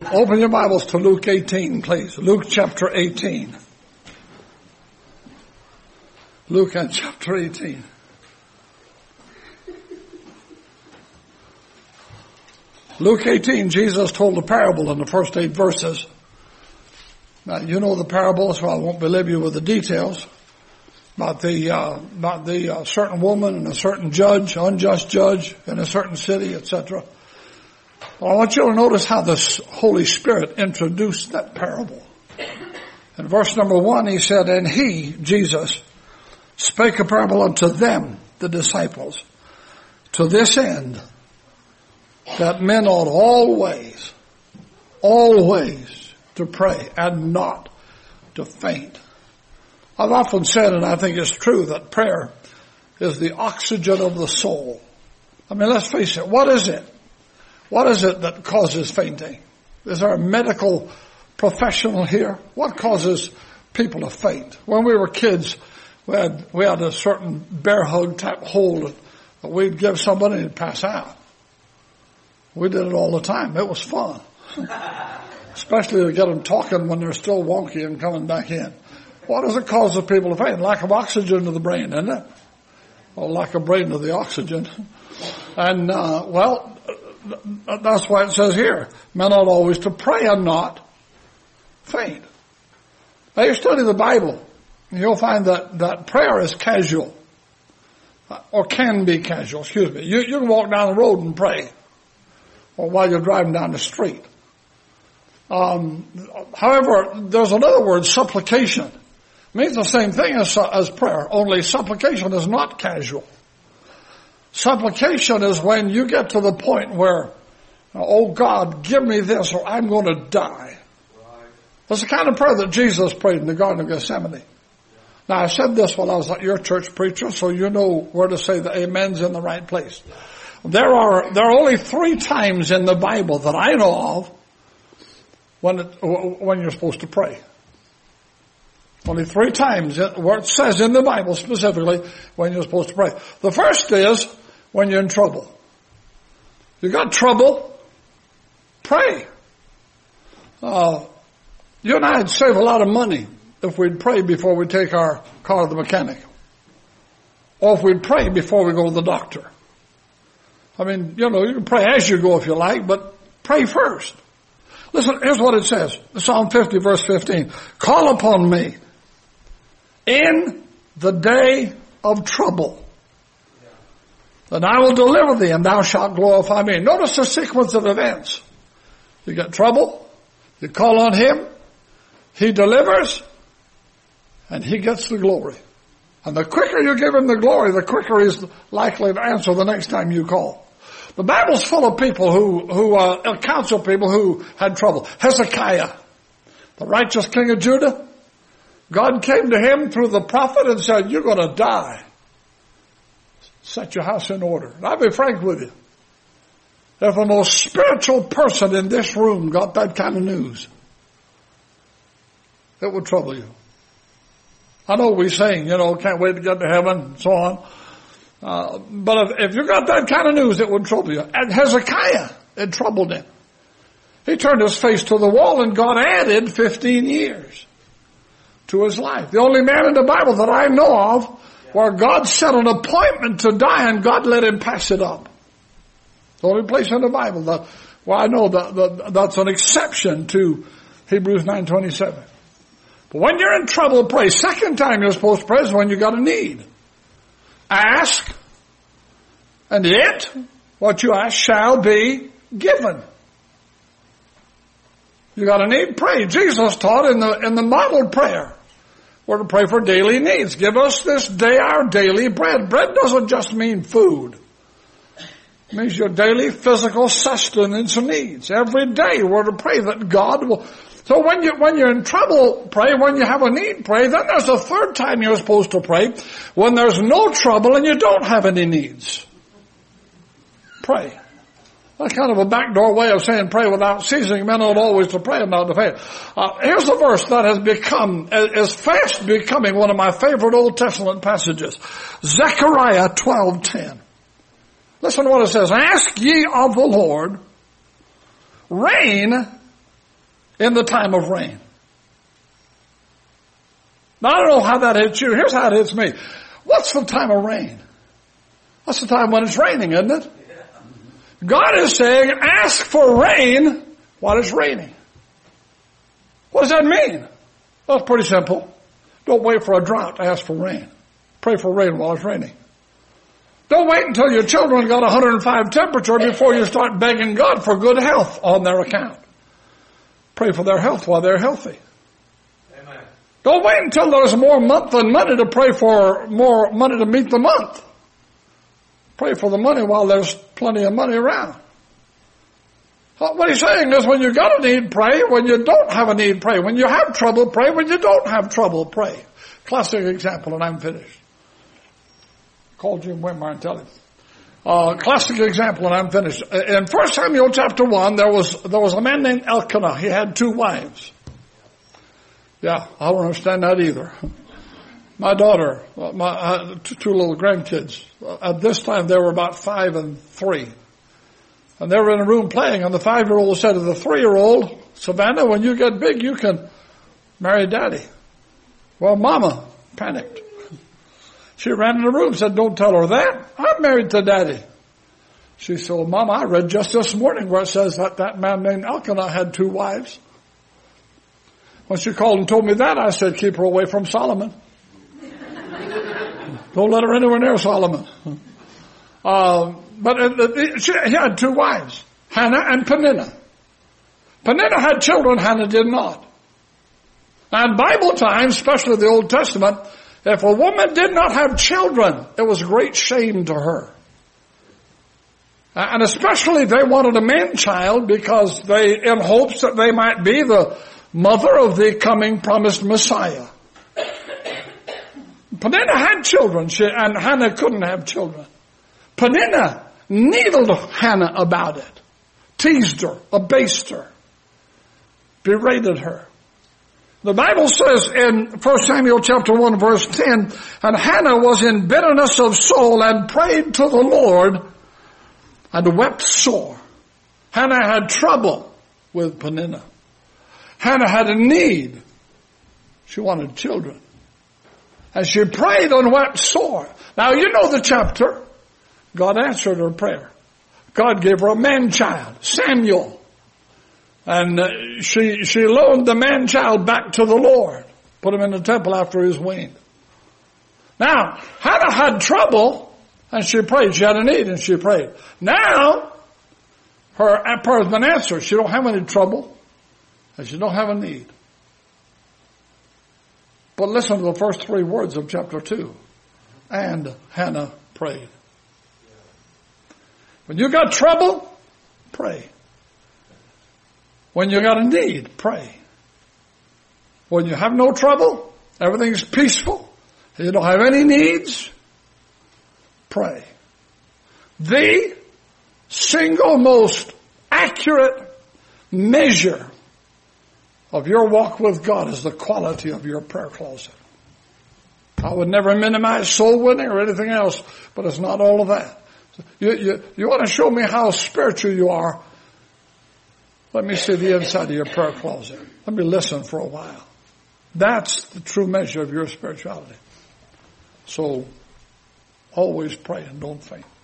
Open your Bibles to Luke 18, please. Luke chapter 18. Luke and chapter 18. Luke 18, Jesus told a parable in the first 8 verses. Now, you know the parable, so I won't belabor you with the details. About the certain woman and a certain judge, unjust judge in a certain city, etc. Well, I want you to notice how the Holy Spirit introduced that parable. In verse number 1, he said, "And he, Jesus, spake a parable unto them, the disciples, to this end, that men ought always to pray and not to faint." I've often said, and I think it's true, that prayer is the oxygen of the soul. I mean, let's face it, what is it? What is it that causes fainting? Is there a medical professional here? What causes people to faint? When we were kids, we had a certain bear hug type hold that we'd give somebody and they'd pass out. We did it all the time. It was fun. Especially to get them talking when they're still wonky and coming back in. What does it cause the people to faint? Lack of oxygen to the brain, isn't it? Or lack of brain to the oxygen. And, that's why it says here, men ought always to pray and not faint. Now you study the Bible, and you'll find that prayer is casual. Or can be casual, excuse me. You can walk down the road and pray. Or while you're driving down the street. However, there's another word, supplication. It means the same thing as prayer, only supplication is not casual. Supplication is when you get to the point where, oh God, give me this or I'm going to die. That's the kind of prayer that Jesus prayed in the Garden of Gethsemane. Now, I said this while I was at your church preacher, so you know where to say the amen's in the right place. There are only 3 times in the Bible that I know of when you're supposed to pray. Only 3 times where it says in the Bible specifically when you're supposed to pray. The first is when you're in trouble. You got trouble, pray. You and I'd save a lot of money if we'd pray before we take our car to the mechanic. Or if we'd pray before we go to the doctor. I mean, you can pray as you go if you like, but pray first. Listen, here's what it says. Psalm 50 verse 15. Call upon me in the day of trouble, and I will deliver thee, and thou shalt glorify me. Notice the sequence of events. You get trouble, you call on him, he delivers, and he gets the glory. And the quicker you give him the glory, the quicker he's likely to answer the next time you call. The Bible's full of people who counsel people who had trouble. Hezekiah, the righteous king of Judah, God came to him through the prophet and said, you're going to die. Set your house in order. And I'll be frank with you. If the most spiritual person in this room got that kind of news, it would trouble you. I know we sing, can't wait to get to heaven and so on. But if you got that kind of news, it would trouble you. And Hezekiah, it troubled him. He turned his face to the wall and God added 15 years to his life. The only man in the Bible that I know of where God set an appointment to die and God let him pass it up. The only place in the Bible that, I know that's an exception to Hebrews 9:27. But when you're in trouble, pray. Second time you're supposed to pray is when you got a need. Ask, and what you ask shall be given. You got a need, pray. Jesus taught in the model prayer. We're to pray for daily needs. Give us this day our daily bread. Bread doesn't just mean food. It means your daily physical sustenance needs. Every day we're to pray that God will. So when you're in trouble, pray. When you have a need, pray. Then there's a third time you're supposed to pray. When there's no trouble and you don't have any needs. Pray. That's kind of a backdoor way of saying pray without ceasing. Men ought always to pray and not to faint. Here's a verse that is fast becoming one of my favorite Old Testament passages. Zechariah 12:10. Listen to what it says. Ask ye of the Lord rain in the time of rain. Now, I don't know how that hits you. Here's how it hits me. What's the time of rain? That's the time when it's raining, isn't it? God is saying, ask for rain while it's raining. What does that mean? Well, it's pretty simple. Don't wait for a drought. Ask for rain. Pray for rain while it's raining. Don't wait until your children got 105 temperature before you start begging God for good health on their account. Pray for their health while they're healthy. Amen. Don't wait until there's more month than money to pray for more money to meet the month. Pray for the money while there's plenty of money around. What he's saying is when you got a need, pray. When you don't have a need, pray. When you have trouble, pray. When you don't have trouble, pray. Classic example, and I'm finished. Call Jim Wimmer and tell him. Classic example, and I'm finished. In 1 Samuel chapter 1, there was a man named Elkanah. He had 2 wives. Yeah, I don't understand that either. My daughter, my 2 little grandkids, at this time they were about 5 and 3. And they were in a room playing, and the 5-year-old said to the 3-year-old, Savannah, when you get big, you can marry Daddy. Well, Mama panicked. She ran in the room and said, don't tell her that. I'm married to Daddy. She said, well, Mama, I read just this morning where it says that man named Elkanah had 2 wives. When she called and told me that, I said, keep her away from Solomon. Don't let her anywhere near Solomon. He had 2 wives, Hannah and Peninnah. Peninnah had children, Hannah did not. Now in Bible times, especially the Old Testament, if a woman did not have children, it was a great shame to her. And especially they wanted a man-child because in hopes that they might be the mother of the coming promised Messiah. Peninnah had children, and Hannah couldn't have children. Peninnah needled Hannah about it, teased her, abased her, berated her. The Bible says in 1 Samuel chapter 1 verse 10, and Hannah was in bitterness of soul and prayed to the Lord and wept sore. Hannah had trouble with Peninnah. Hannah had a need. She wanted children. And she prayed and wept sore. Now you know the chapter. God answered her prayer. God gave her a man-child, Samuel. And she loaned the man-child back to the Lord. Put him in the temple after he was weaned. Now, Hannah had trouble, and she prayed. She had a need, and she prayed. Now, her prayer has been answered. She don't have any trouble, and she don't have a need. But listen to the first 3 words of chapter 2. And Hannah prayed. When you got trouble, pray. When you got a need, pray. When you have no trouble, everything's peaceful, and you don't have any needs, pray. The single most accurate measure of your walk with God is the quality of your prayer closet. I would never minimize soul winning or anything else, but it's not all of that. You want to show me how spiritual you are? Let me see the inside of your prayer closet. Let me listen for a while. That's the true measure of your spirituality. So always pray and don't faint.